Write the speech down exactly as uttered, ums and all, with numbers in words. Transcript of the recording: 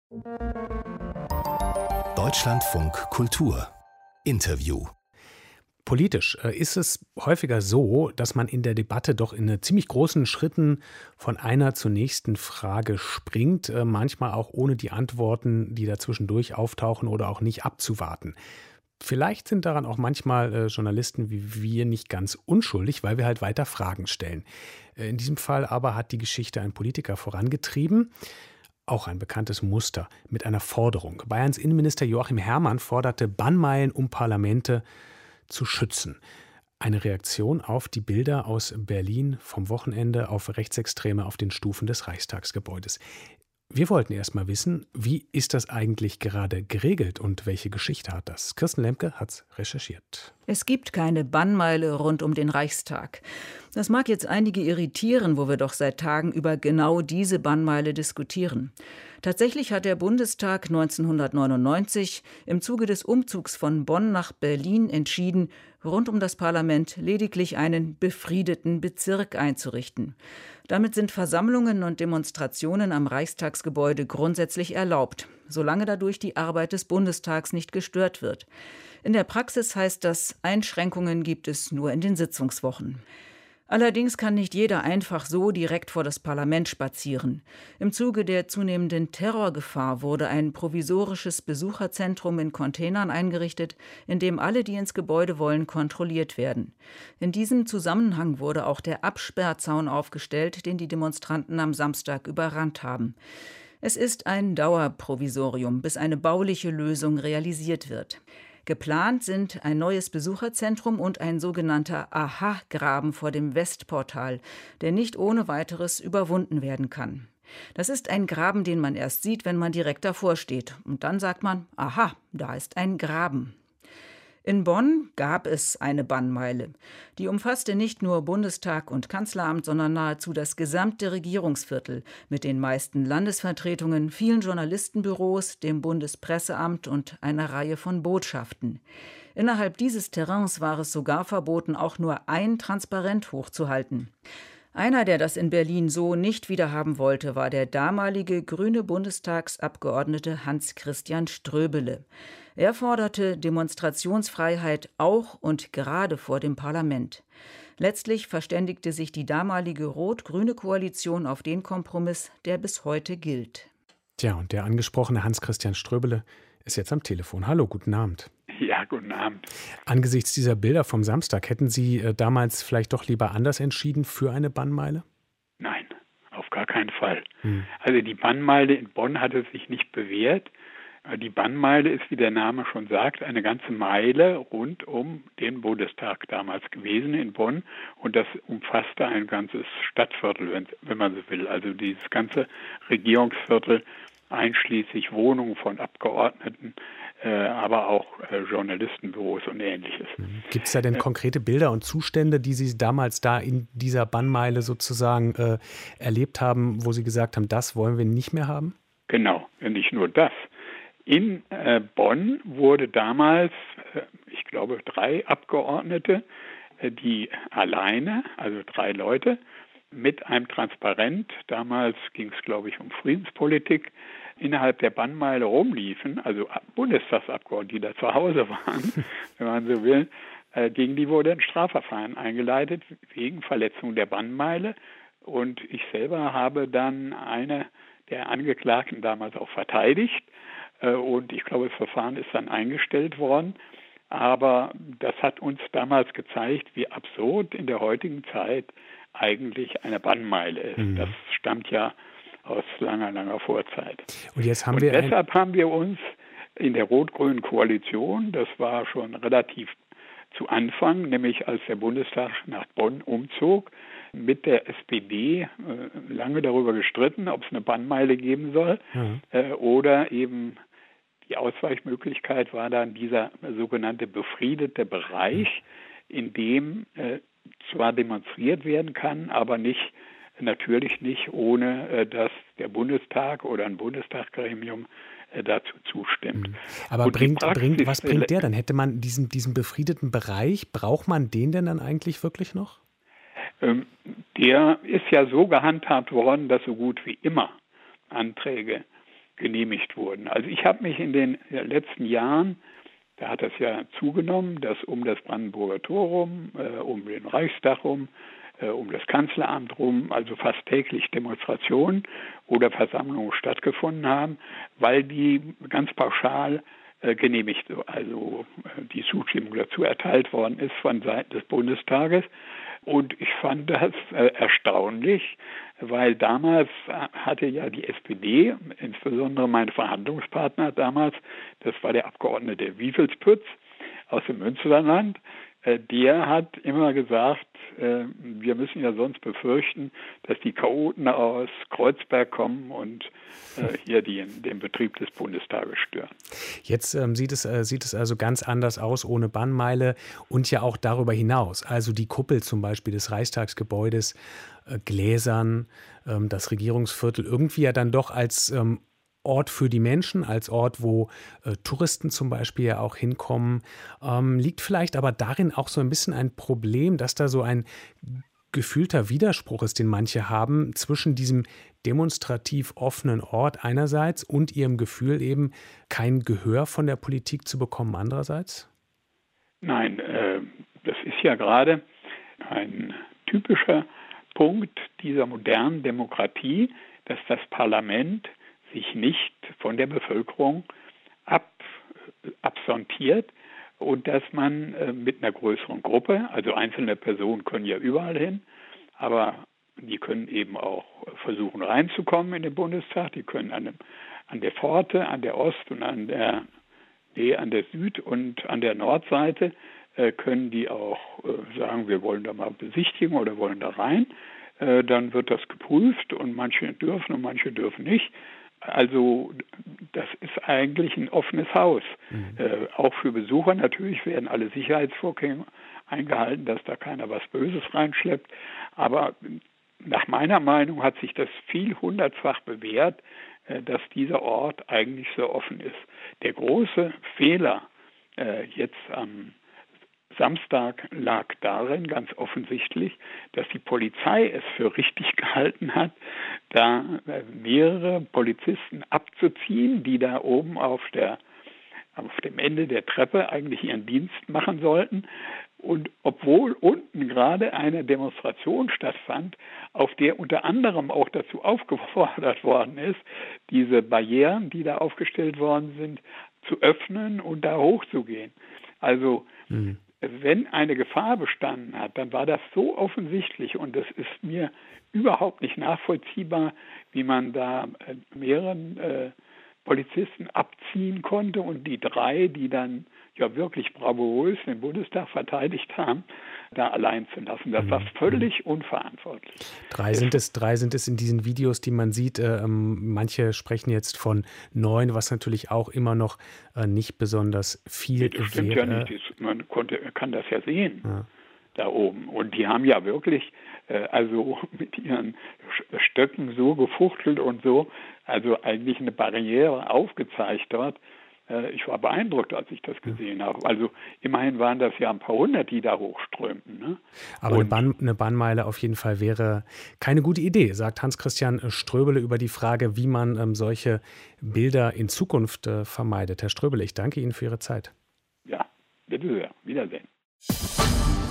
Deutschlandfunk Kultur Interview. Politisch äh, ist es häufiger so, dass man in der Debatte doch in äh, ziemlich großen Schritten von einer zur nächsten Frage springt, äh, manchmal auch ohne die Antworten, die dazwischendurch auftauchen oder auch nicht abzuwarten. Vielleicht sind daran auch manchmal äh, Journalisten wie wir nicht ganz unschuldig, weil wir halt weiter Fragen stellen. Äh, in diesem Fall aber hat die Geschichte ein Politiker vorangetrieben. Auch ein bekanntes Muster mit einer Forderung. Bayerns Innenminister Joachim Herrmann forderte Bannmeilen, um Parlamente zu schützen. Eine Reaktion auf die Bilder aus Berlin vom Wochenende auf Rechtsextreme auf den Stufen des Reichstagsgebäudes. Wir wollten erst mal wissen, wie ist das eigentlich gerade geregelt und welche Geschichte hat das? Kirsten Lemke hat's recherchiert. Es gibt keine Bannmeile rund um den Reichstag. Das mag jetzt einige irritieren, wo wir doch seit Tagen über genau diese Bannmeile diskutieren. Tatsächlich hat der Bundestag neunzehnhundertneunundneunzig im Zuge des Umzugs von Bonn nach Berlin entschieden, rund um das Parlament lediglich einen befriedeten Bezirk einzurichten. Damit sind Versammlungen und Demonstrationen am Reichstagsgebäude grundsätzlich erlaubt, solange dadurch die Arbeit des Bundestags nicht gestört wird. In der Praxis heißt das, Einschränkungen gibt es nur in den Sitzungswochen. Allerdings kann nicht jeder einfach so direkt vor das Parlament spazieren. Im Zuge der zunehmenden Terrorgefahr wurde ein provisorisches Besucherzentrum in Containern eingerichtet, in dem alle, die ins Gebäude wollen, kontrolliert werden. In diesem Zusammenhang wurde auch der Absperrzaun aufgestellt, den die Demonstranten am Samstag überrannt haben. Es ist ein Dauerprovisorium, bis eine bauliche Lösung realisiert wird. Geplant sind ein neues Besucherzentrum und ein sogenannter Aha-Graben vor dem Westportal, der nicht ohne weiteres überwunden werden kann. Das ist ein Graben, den man erst sieht, wenn man direkt davor steht. Und dann sagt man, aha, da ist ein Graben. In Bonn gab es eine Bannmeile. Die umfasste nicht nur Bundestag und Kanzleramt, sondern nahezu das gesamte Regierungsviertel mit den meisten Landesvertretungen, vielen Journalistenbüros, dem Bundespresseamt und einer Reihe von Botschaften. Innerhalb dieses Terrains war es sogar verboten, auch nur ein Transparent hochzuhalten. Einer, der das in Berlin so nicht wiederhaben wollte, war der damalige grüne Bundestagsabgeordnete Hans-Christian Ströbele. Er forderte Demonstrationsfreiheit auch und gerade vor dem Parlament. Letztlich verständigte sich die damalige rot-grüne Koalition auf den Kompromiss, der bis heute gilt. Tja, und der angesprochene Hans-Christian Ströbele ist jetzt am Telefon. Hallo, guten Abend. Ja, guten Abend. Angesichts dieser Bilder vom Samstag, hätten Sie äh, damals vielleicht doch lieber anders entschieden für eine Bannmeile? Nein, auf gar keinen Fall. Hm. Also die Bannmeile in Bonn hatte sich nicht bewährt. Die Bannmeile ist, wie der Name schon sagt, eine ganze Meile rund um den Bundestag damals gewesen in Bonn. Und das umfasste ein ganzes Stadtviertel, wenn, wenn man so will. Also dieses ganze Regierungsviertel, einschließlich Wohnungen von Abgeordneten, äh, aber auch äh, Journalistenbüros und Ähnliches. Gibt es da denn konkrete Bilder und Zustände, die Sie damals da in dieser Bannmeile sozusagen äh, erlebt haben, wo Sie gesagt haben, das wollen wir nicht mehr haben? Genau, nicht nur das. In äh, Bonn wurde damals, äh, ich glaube, drei Abgeordnete, äh, die alleine, also drei Leute, mit einem Transparent, damals ging es, glaube ich, um Friedenspolitik, innerhalb der Bannmeile rumliefen, also Bundestagsabgeordnete, die da zu Hause waren, wenn man so will, äh, gegen die wurde ein Strafverfahren eingeleitet wegen Verletzung der Bannmeile. Und ich selber habe dann eine der Angeklagten damals auch verteidigt. Und ich glaube, das Verfahren ist dann eingestellt worden. Aber das hat uns damals gezeigt, wie absurd in der heutigen Zeit eigentlich eine Bannmeile ist. Mhm. Das stammt ja aus langer, langer Vorzeit. Und jetzt haben Und wir deshalb haben wir uns in der rot-grünen Koalition, das war schon relativ zu Anfang, nämlich als der Bundestag nach Bonn umzog, mit der S P D äh, lange darüber gestritten, ob es eine Bannmeile geben soll mhm. äh, oder eben die Ausweichmöglichkeit war dann dieser sogenannte befriedete Bereich, in dem äh, zwar demonstriert werden kann, aber nicht natürlich nicht, ohne äh, dass der Bundestag oder ein Bundestagsgremium äh, dazu zustimmt. Aber Und bringt, Praxis, bringt, was bringt der dann? Hätte man diesen, diesen befriedeten Bereich, braucht man den denn dann eigentlich wirklich noch? Ähm, der ist ja so gehandhabt worden, dass so gut wie immer Anträge genehmigt wurden. Also ich habe mich in den letzten Jahren, da hat das ja zugenommen, dass um das Brandenburger Tor rum, äh, um den Reichstag rum, äh, um das Kanzleramt rum, also fast täglich Demonstrationen oder Versammlungen stattgefunden haben, weil die ganz pauschal äh, genehmigt, also äh, die Zustimmung dazu erteilt worden ist von Seiten des Bundestages. Und ich fand das äh, erstaunlich, weil damals hatte ja die S P D, insbesondere mein Verhandlungspartner damals, das war der Abgeordnete Wiefelspütz aus dem Münsterland, äh, der hat immer gesagt, äh, wir müssen ja sonst befürchten, dass die Chaoten aus Kreuzberg kommen und äh, hier die, den Betrieb des Bundestages stören. Jetzt ähm, sieht es, äh, sieht es also ganz anders aus ohne Bannmeile und ja auch darüber hinaus. Also die Kuppel zum Beispiel des Reichstagsgebäudes, äh, Gläsern, ähm, das Regierungsviertel irgendwie ja dann doch als ähm, Ort für die Menschen, als Ort, wo äh, Touristen zum Beispiel ja auch hinkommen. Ähm, liegt vielleicht aber darin auch so ein bisschen ein Problem, dass da so ein gefühlter Widerspruch ist, den manche haben, zwischen diesem demonstrativ offenen Ort einerseits und ihrem Gefühl eben, kein Gehör von der Politik zu bekommen andererseits? Nein, äh, das ist ja gerade ein typischer Punkt dieser modernen Demokratie, dass das Parlament sich nicht von der Bevölkerung ab, absontiert und dass man äh, mit einer größeren Gruppe, also einzelne Personen können ja überall hin, aber die können eben auch versuchen reinzukommen in den Bundestag, die können an, dem, an der Pforte, an der Ost- und an der, nee, an der Süd- und an der Nordseite äh, können die auch äh, sagen, wir wollen da mal besichtigen oder wollen da rein. Äh, dann wird das geprüft und manche dürfen und manche dürfen nicht. Also das ist eigentlich ein offenes Haus. Mhm. Äh, auch für Besucher natürlich werden alle Sicherheitsvorkehrungen eingehalten, dass da keiner was Böses reinschleppt. Aber nach meiner Meinung hat sich das viel hundertfach bewährt, äh, dass dieser Ort eigentlich so offen ist. Der große Fehler äh, jetzt am Samstag lag darin, ganz offensichtlich, dass die Polizei es für richtig gehalten hat, da mehrere Polizisten abzuziehen, die da oben auf der, auf dem Ende der Treppe eigentlich ihren Dienst machen sollten. Und obwohl unten gerade eine Demonstration stattfand, auf der unter anderem auch dazu aufgefordert worden ist, diese Barrieren, die da aufgestellt worden sind, zu öffnen und da hochzugehen. Also mhm. Wenn eine Gefahr bestanden hat, dann war das so offensichtlich und es ist mir überhaupt nicht nachvollziehbar, wie man da mehreren äh, Polizisten abziehen konnte und die drei, die dann ja wirklich bravourös den Bundestag verteidigt haben, da allein zu lassen. Das war völlig unverantwortlich. Drei sind es, drei sind es in diesen Videos, die man sieht. Ähm, manche sprechen jetzt von neun, was natürlich auch immer noch äh, nicht besonders viel das stimmt wäre. Ja nicht. Man konnte, kann das ja sehen. Ja. Da oben. Und die haben ja wirklich äh, also mit ihren Stöcken so gefuchtelt und so, also eigentlich eine Barriere aufgezeigt dort. Äh, ich war beeindruckt, als ich das gesehen habe. Also immerhin waren das ja ein paar hundert, die da hochströmten. Ne? Aber eine, Bahn, eine Bahnmeile auf jeden Fall wäre keine gute Idee, sagt Hans-Christian Ströbele über die Frage, wie man ähm, solche Bilder in Zukunft äh, vermeidet. Herr Ströbele, ich danke Ihnen für Ihre Zeit. Ja, bitte sehr. Wiedersehen.